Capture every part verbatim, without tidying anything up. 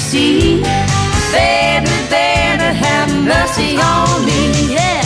see? Baby, baby, have mercy on me, yeah.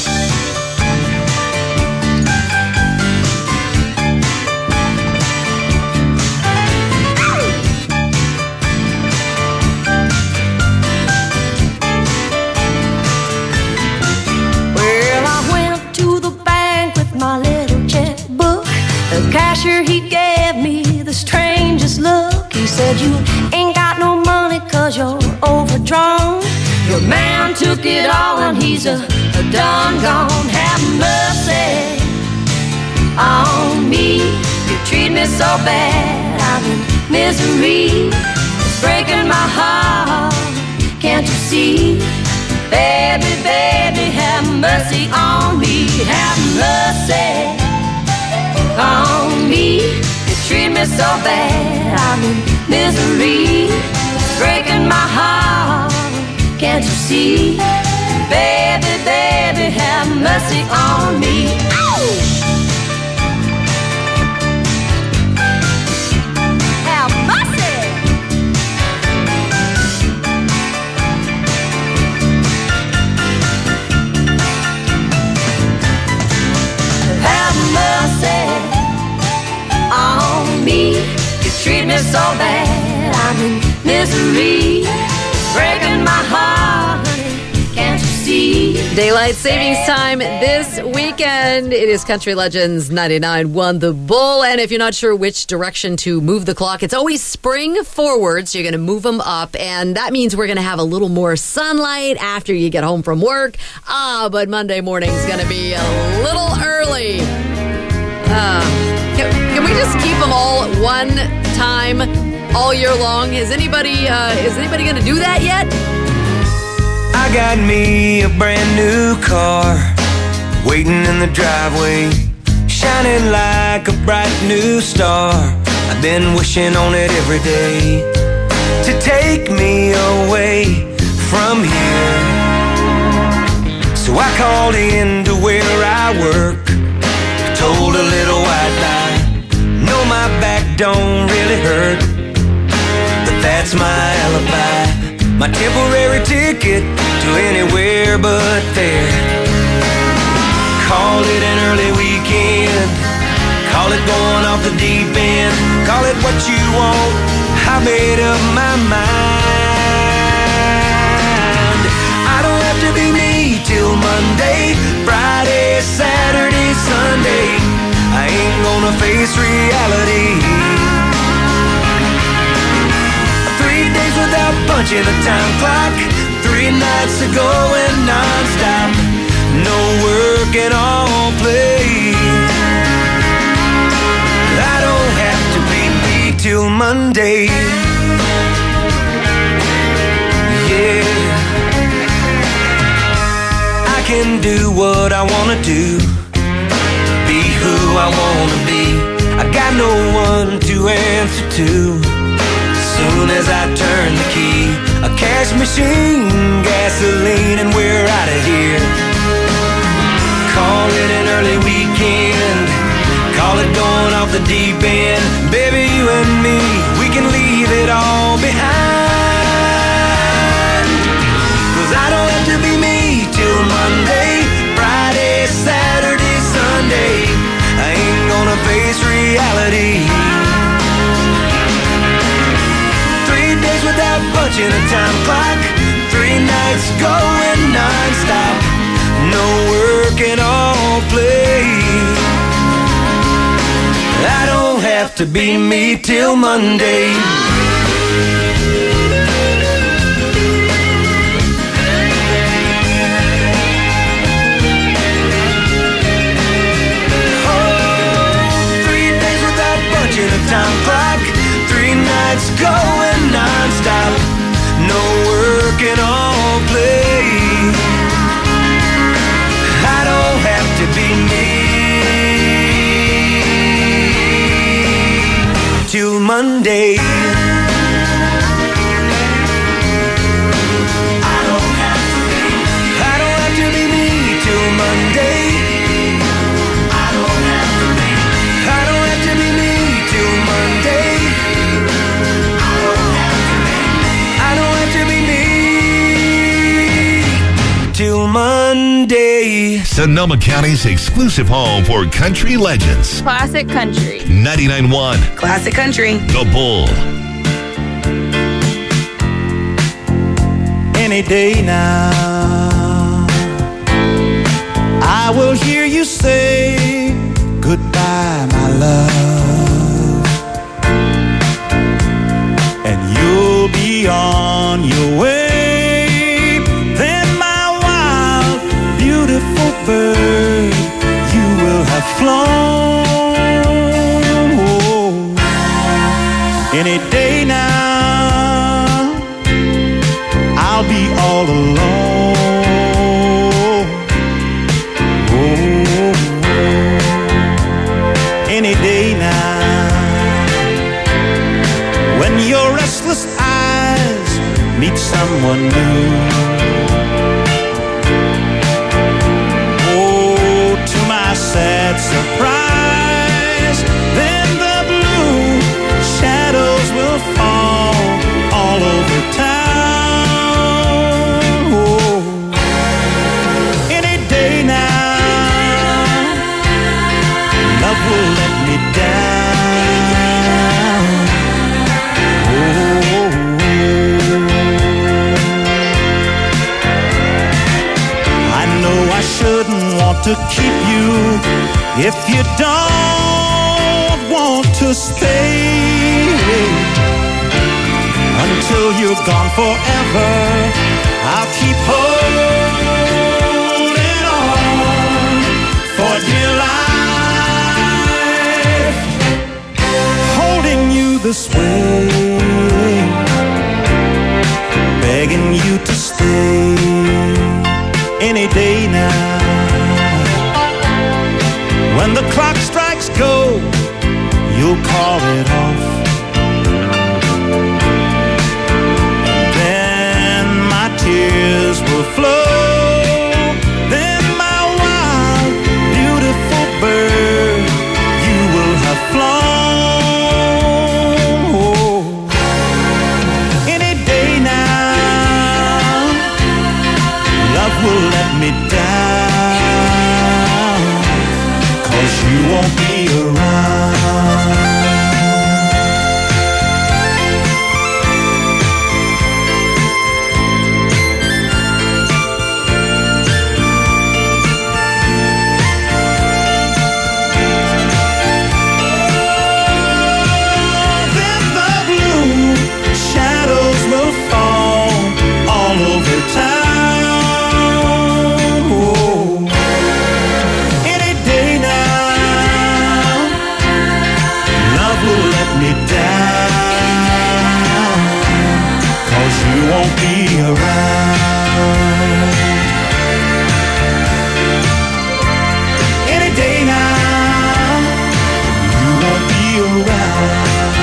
Well, I went to the bank with my little checkbook. The cashier, he gave me the strangest look. He said, you ain't got no money cause you're overdrawn. Your man took it all and he's a, a done gone. Have mercy on me. You treat me so bad, I'm in misery. It's breaking my heart, can't you see? Baby, baby, have mercy on me. Have mercy on me. You treat me so bad, I'm in misery. It's breaking my heart, can't you see? Baby, baby, have mercy on me. Ow! Have mercy. Have mercy on me. You treat me so bad, I'm in misery. Breaking my heart, can't you see? Daylight savings time this weekend. It is Country Legends ninety-nine point one The Bull. And if you're not sure which direction to move the clock, it's always spring forward, so you're going to move them up. And that means we're going to have a little more sunlight after you get home from work. Ah, but Monday morning's going to be a little early. Uh, can, can we just keep them all at one time all year long? Is anybody uh, is anybody going to do that yet? I got me a brand new car waiting in the driveway, shining like a bright new star. I've been wishing on it every day to take me away from here. So I called in to where I work, told a little white lie. No, my back don't really hurt, but that's my alibi, my temporary ticket to anywhere but there. Call it an early weekend, call it going off the deep end, call it what you want, I made up my mind. I don't have to be me till Monday, Friday, Saturday, Sunday. I ain't gonna face reality. Three days without punching a time clock, three nights of going non-stop, no work and all play. I don't have to be me till Monday. Yeah, I can do what I wanna do, be who I wanna be. I got no one to answer to. Soon as I turn the key, a cash machine, gasoline, and we're out of here. Call it an early weekend, call it going off the deep end. Baby, you and me, we can leave it all behind. Cause I don't have to be me till Monday, Friday, Saturday, Sunday. I ain't gonna face reality. Three days without punching a time clock, three nights going non-stop, no work and all play. I don't have to be me till Monday. Time clock, three nights going non-stop, no work and all play. I don't have to be me till Monday. Sonoma County's exclusive home for country legends. Classic country. ninety-nine point one. Classic country. The Bull. Any day now, I will hear you say goodbye, my love, and you'll be on your way. Then my wild, beautiful bird, you will have flown. Oh, any day now, I'll be all alone. Oh, any day now, when your restless eyes meet someone new. Oh, to my sad surprise, then the blue shadows will fall all over town. Oh, any day now, love will let me down. Oh, I know I shouldn't want to keep you if you don't want to stay. Until you're gone forever, I'll keep holding on for dear life, holding you this way, begging you to stay any day now. When the clock strikes go, you'll call it off. Tears will flow. Then my wild, beautiful bird, you will have flown. Oh, any day now, love will let me down, 'cause you won't be around. Won't be around any day now. You won't be around.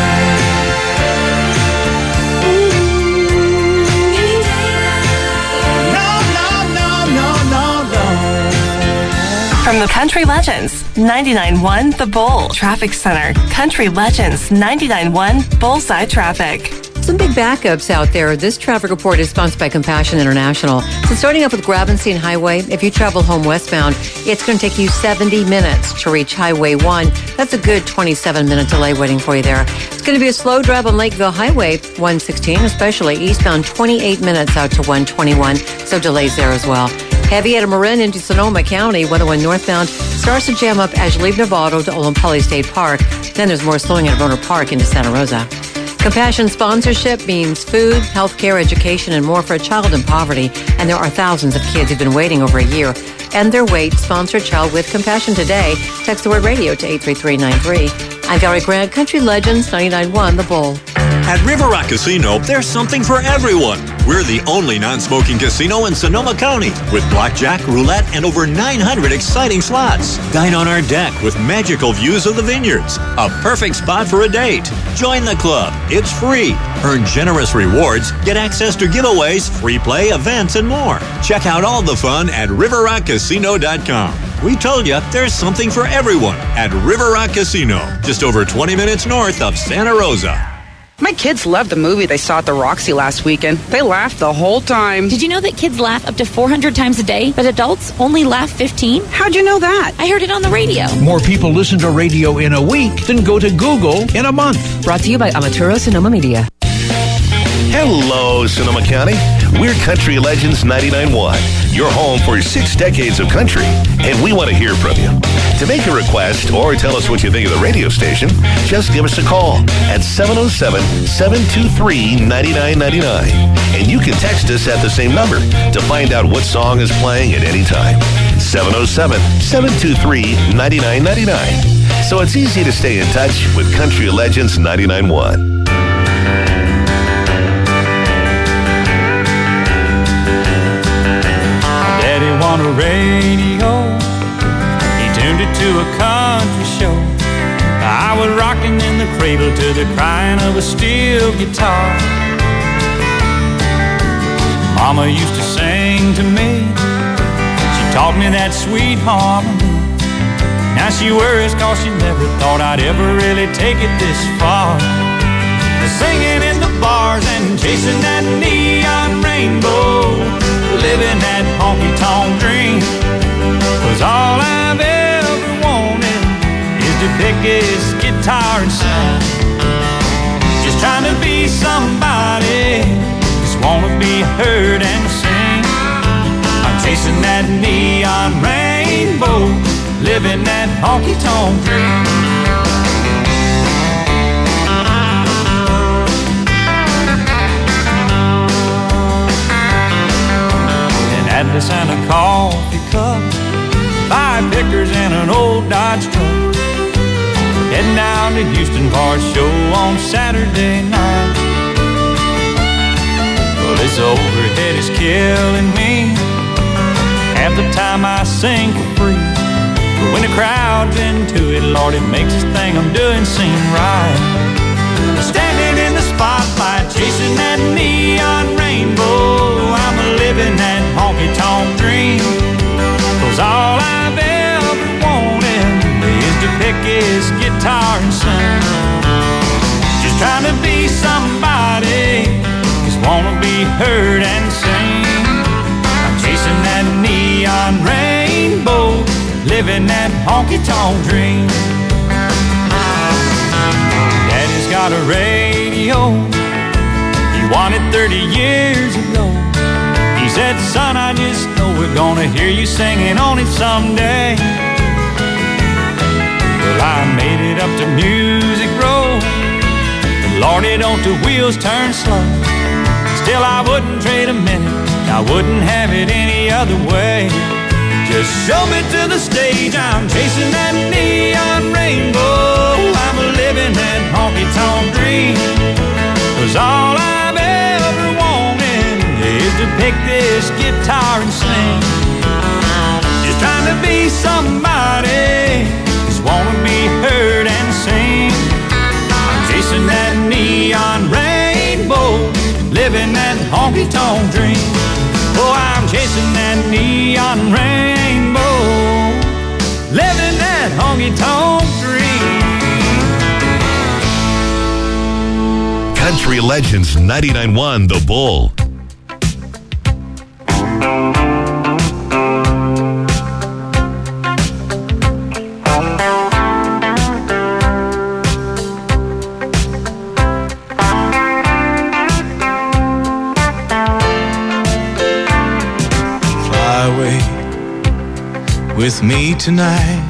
Ooh. Any day now. No, no, no, no, no, no. From the Country Legends, ninety-nine point one The Bull Traffic Center. Country Legends, ninety-nine point one Bullseye Traffic. Some big backups out there. This traffic report is sponsored by Compassion International. So starting up with Gravenstein Highway, if you travel home westbound, it's going to take you seventy minutes to reach Highway one. That's a good twenty-seven minute delay waiting for you there. It's going to be a slow drive on Lakeville Highway one sixteen, especially eastbound, twenty-eight minutes out to one twenty-one. So delays there as well. Heavy out of Marin into Sonoma County, one oh one northbound, starts to jam up as you leave Novato to Olompali State Park. Then there's more slowing at Roner Park into Santa Rosa. Compassion sponsorship means food, healthcare, education, and more for a child in poverty. And there are thousands of kids who've been waiting over a year. End their wait. Sponsor a child with compassion today. Text the word radio to eight three three nine three. I'm Valerie Grant, Country Legends, ninety-nine point one The Bull. At River Rock Casino, there's something for everyone. We're the only non-smoking casino in Sonoma County with blackjack, roulette, and over nine hundred exciting slots. Dine on our deck with magical views of the vineyards. A perfect spot for a date. Join the club. It's free. Earn generous rewards, get access to giveaways, free play, events, and more. Check out all the fun at river rock casino dot com. We told you there's something for everyone at River Rock Casino, just over twenty minutes north of Santa Rosa. My kids loved the movie they saw at the Roxy last weekend. They laughed the whole time. Did you know that kids laugh up to four hundred times a day, but adults only laugh fifteen? How'd you know that? I heard it on the radio. More people listen to radio in a week than go to Google in a month. Brought to you by Amaturo Sonoma Media. Hello, Sonoma County. We're Country Legends ninety-nine point one, your home for six decades of country, and we want to hear from you. To make a request or tell us what you think of the radio station, just give us a call at seven oh seven, seven two three, nine nine nine nine. And you can text us at the same number to find out what song is playing at any time. seven oh seven, seven two three, nine nine nine nine. So it's easy to stay in touch with Country Legends ninety-nine point one. On a radio, he tuned it to a country show. I was rocking in the cradle to the crying of a steel guitar. Mama used to sing to me, she taught me that sweet harmony. Now she worries cause she never thought I'd ever really take it this far. Singing in the bars and chasing that neon rainbow, living that honky-tonk dream. Cause all I've ever wanted is to pick this guitar and sing. Just trying to be somebody, just wanna be heard and sing. I'm chasing that neon rainbow, living that honky-tonk dream. Atlas and a coffee cup, five pickers and an old Dodge truck. Heading down to Houston for a show on Saturday night. Well, this overhead is killing me. Half the time I sing for free, but when the crowd's into it, Lord, it makes this thing I'm doing seem right. Standing in the spotlight, chasing that neon rainbow, I'm living that honky-tonk dream. Cause all I've ever wanted is to pick his guitar and sing. Just trying to be somebody, just wanna be heard and sing. I'm chasing that neon rainbow, living that honky-tonk dream. Daddy's got a radio, he won it thirty years ago. He said, son, I just know we're gonna hear you singing on it someday. Well, I made it up to Music Row, but Lordy, don't the wheels turn slow. Still, I wouldn't trade a minute, I wouldn't have it any other way. Just show me to the stage, I'm chasing that neon rainbow, I'm living that honky-tonk dream. Cause all I've ever wanted is to pick this guitar and sing. Just trying to be somebody, just wanna be heard and sing. I'm chasing that neon rainbow, living that honky-tonk dream. Oh, I'm chasing that neon rainbow, living that honky-tonk dream. Country Legends ninety-nine point one The Bull. Fly away with me tonight.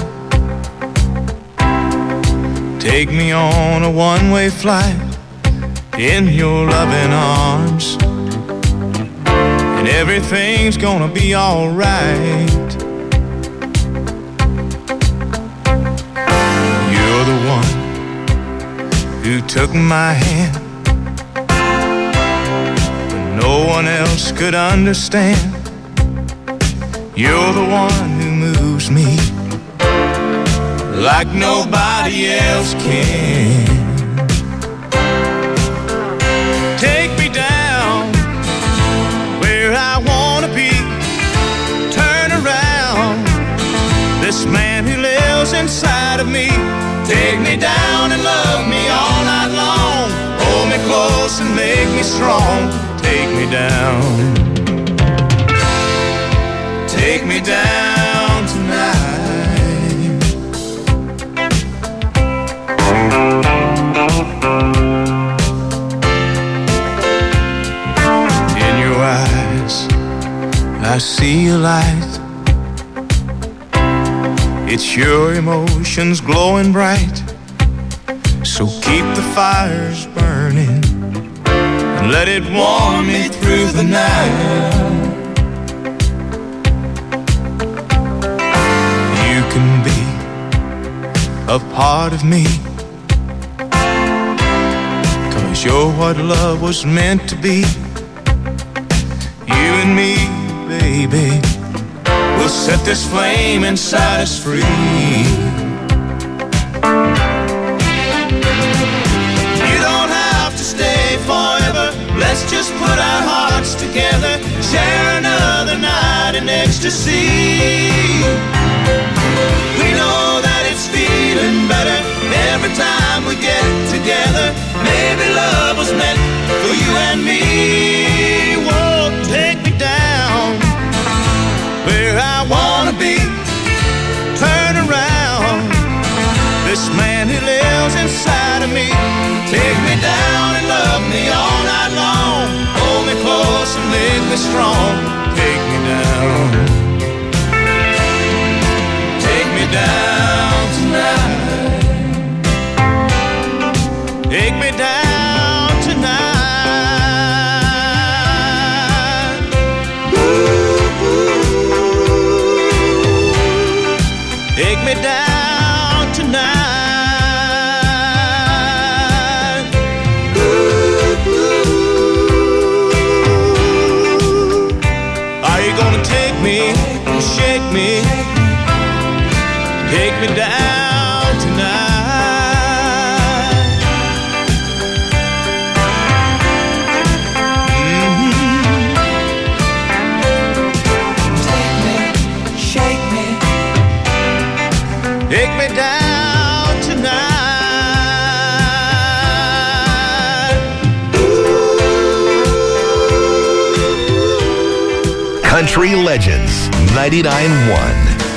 Take me on a one-way flight in your loving arms, and everything's gonna be alright. You're the one who took my hand when no one else could understand. You're the one who moves me like nobody else can. Take me down where I wanna be. Turn around this man who lives inside of me. Take me down and love me all night long. Hold me close and make me strong. Take me down. Take me down tonight. In your eyes, I see a light. It's your emotions glowing bright. So keep the fires burning and let it warm me through the night. You can be a part of me, 'cause you're what love was meant to be. You and me, baby, we'll set this flame inside us free. You don't have to stay forever. Let's just put our hearts together. Share another night in ecstasy. We know that it's feeling better every time we get together. Maybe love was meant for you and me. Whoa, take me down where I wanna be. Turn around, this man who lives inside of me. Take me down and love me all night long. Hold me close and make me strong. Take me down. Take me down tonight. Take me down tonight. Ooh, ooh. Take me down tonight. Ooh, ooh. Are you gonna take me, shake me, take me down tonight? Mm-hmm. Take me, shake me, take me down tonight. Country Legends ninety-nine point one.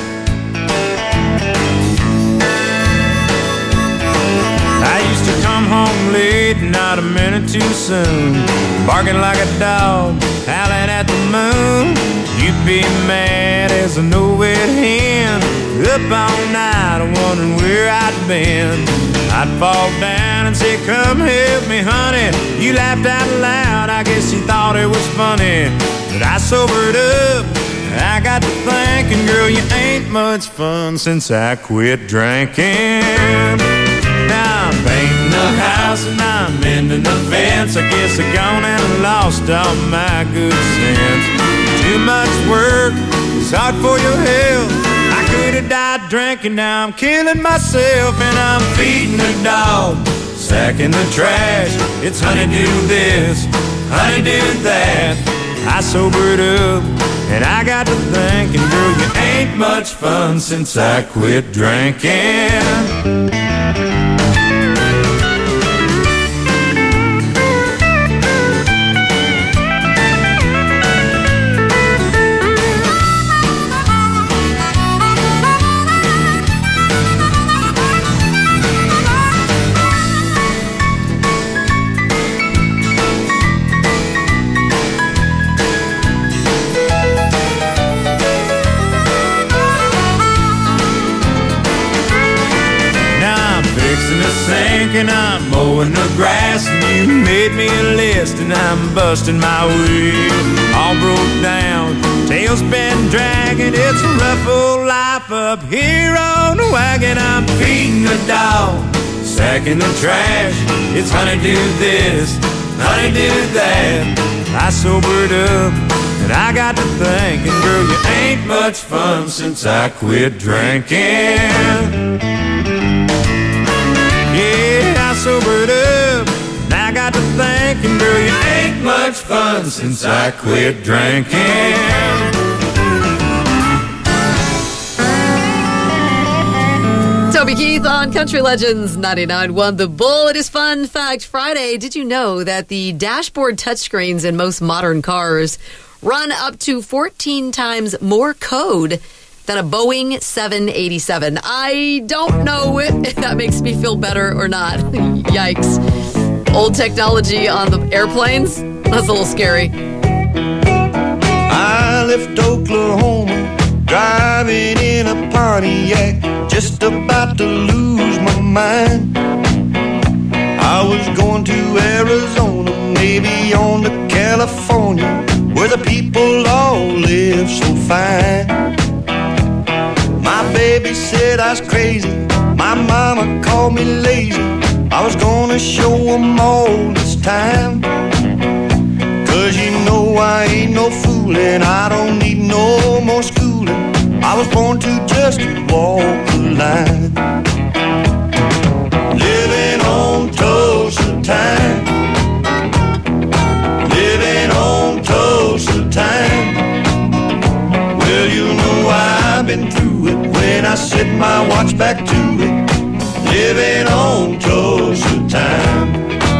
I used to come home late, not a minute too soon, barking like a dog, howling at the moon. You'd be mad as a no-wet hen, up all night wondering where I'd been. I'd fall down and say, come help me, honey. You laughed out loud, I guess you thought it was funny. But I sobered up, I got to thinking, girl, you ain't much fun since I quit drinking. Now I'm painting the house and I'm mending the fence. I guess I gone and lost all my good sense. Too much work, it's hard for your health. I could have died drinking, now I'm killing myself. And I'm feeding the dog, sacking the trash. It's honey do this, honey do that. I sobered up and I got to thinking, girl, you ain't much fun since I quit drinking. And I'm mowing the grass, and you made me a list, and I'm busting my wheel. All broke down, tail's been dragging. It's a rough old life up here on the wagon. I'm feeding the dog, sacking the trash. It's honey do this, honey do that. I sobered up and I got to thinking, girl, you ain't much fun since I quit drinking. Yeah, I sobered up, and I got to thinking, girl, you ain't much fun since I quit drinking. Toby Toby Keith on Country Legends ninety-nine point one The Bull. It is Fun Fact Friday. Did you know that the dashboard touchscreens in most modern cars run up to fourteen times more code than a Boeing seven eighty-seven? I don't know if that makes me feel better or not. Yikes. Old technology on the airplanes? That's a little scary. I left Oklahoma, driving in a Pontiac, just about to lose my mind. I was going to Arizona, maybe on to California, where the people all live so fine. My baby said I was crazy, my mama called me lazy. I was gonna show them all this time. Cause you know I ain't no foolin', I don't need no more schooling. I was born to just walk the line. Living on Tulsa time, living on Tulsa time. Well, you know I've been through it when I set my watch back to it. Living on Tulsa time.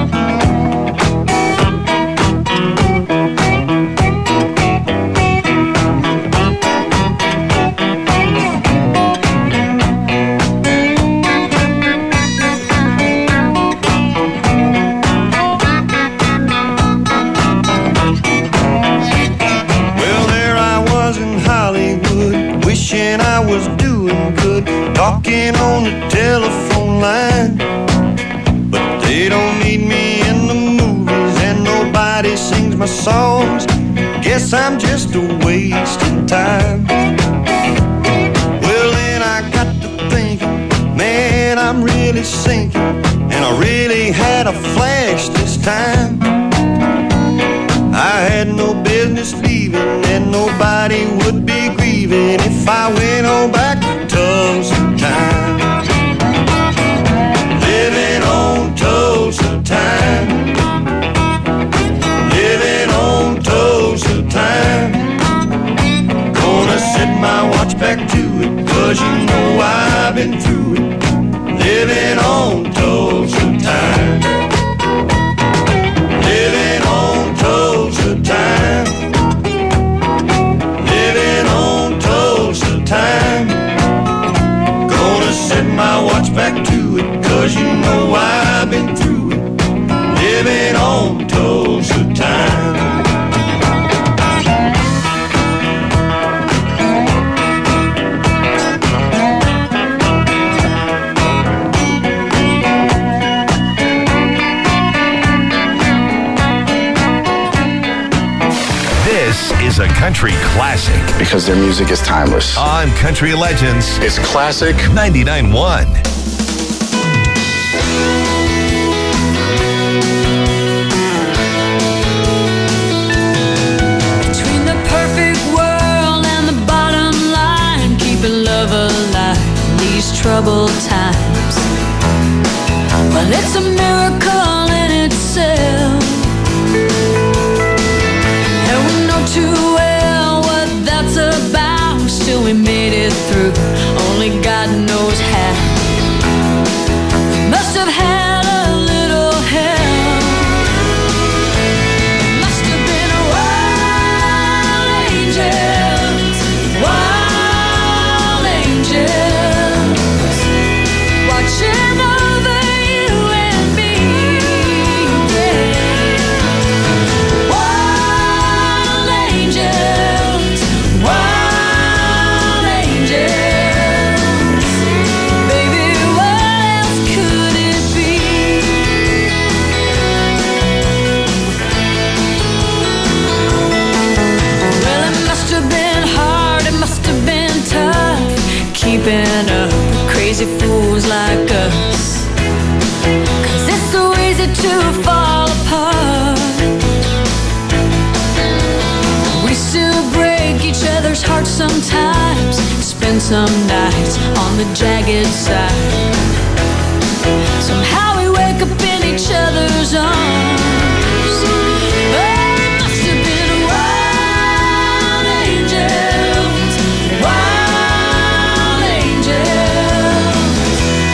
I was doing good, talking on the telephone line. But they don't need me in the movies, and nobody sings my songs. Guess I'm just a wasting time. Well, then I got to thinking, man, I'm really sinking, and I really had a flash this time. I had no business leaving, and nobody would be grieving if I went on back to Tulsa time. Living on Tulsa time, living on Tulsa time. Gonna set my watch back to it, cause you know I've been through it. Living on Tulsa time, living on Tulsa time, living on Tulsa time. Gonna set my watch back to it, cause you know I've been through it. Living on Tulsa time. This is a country classic. Because their music is timeless. On Country Legends. It's classic. ninety-nine point one. Between the perfect world and the bottom line, keeping love alive in these troubled times. Well, it's a miracle in itself. Too well what that's about. Still we made it through. Only God knows how. Must have had a little help. Must have been wild angels, wild angels, watching over you and me. Yeah. Wild angels, baby, what else could it be? Well, it must have been hard, it must have been tough, keeping up with crazy fools like us. 'Cause it's so easy to fall apart. We still break each other's hearts sometimes, spend some nights on the jagged side. Somehow we wake up in each other's arms. Oh, it must have been wild angels, wild angels,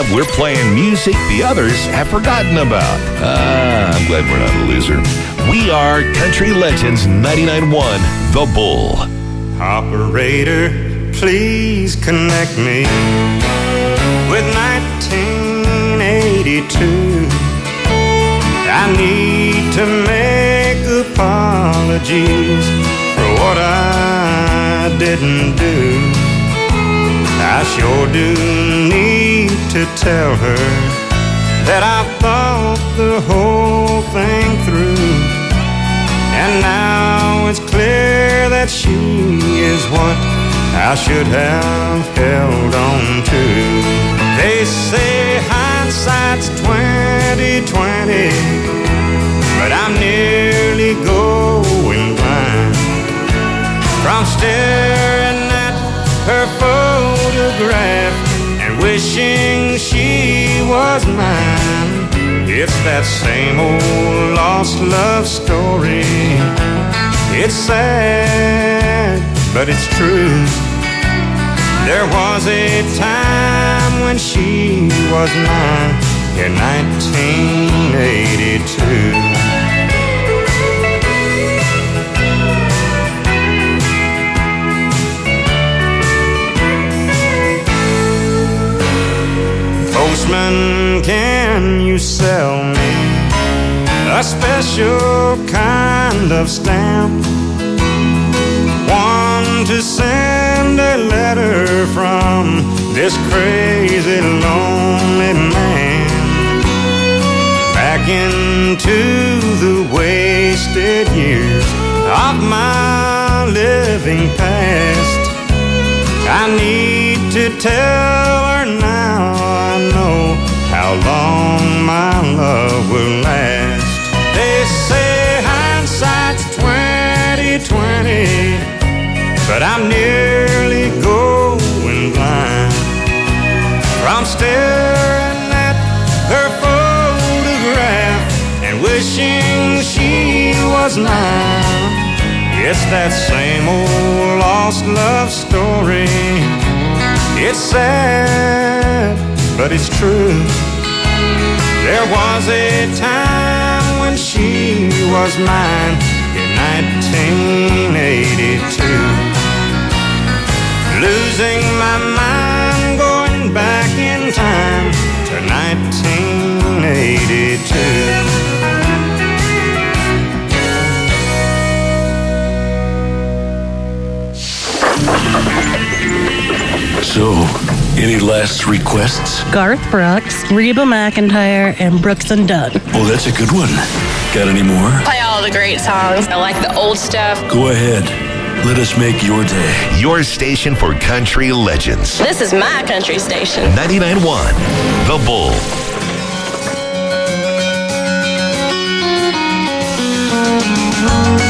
up, we're playing music the others have forgotten about. Ah, I'm glad we're not a loser. We are Country Legends ninety-nine point one, The Bull. Operator, please connect me with nineteen eighty-two. I need to make apologies for what I didn't do. I sure do need to tell her that I've thought the whole thing through. And now it's clear that she is what I should have held on to. They say hindsight's twenty twenty, but I'm nearly going blind from staring at her photograph and wishing she was mine. It's that same old lost love story. It's sad, but it's true. There was a time when she was mine in nineteen eighty-two. Postman, can you sell me a special kind of stamp? One to send a letter from this crazy lonely man back into the wasted years of my living past. I need to tell her now I know how long my love will last. They say hindsight's twenty twenty, but I'm nearly going blind from staring at her photograph and wishing she was mine. It's that same old lost love story. It's sad, but it's true. There was a time when she was mine in nineteen eighty-two. Losing my mind, going back in time to nineteen eighty-two. So, any last requests? Garth Brooks, Reba McEntire, and Brooks and Dunn. Oh, that's a good one. Got any more? Play all the great songs. I like the old stuff. Go ahead. Let us make your day. Your station for country legends. This is my country station. ninety-nine point one, The Bull. Oh,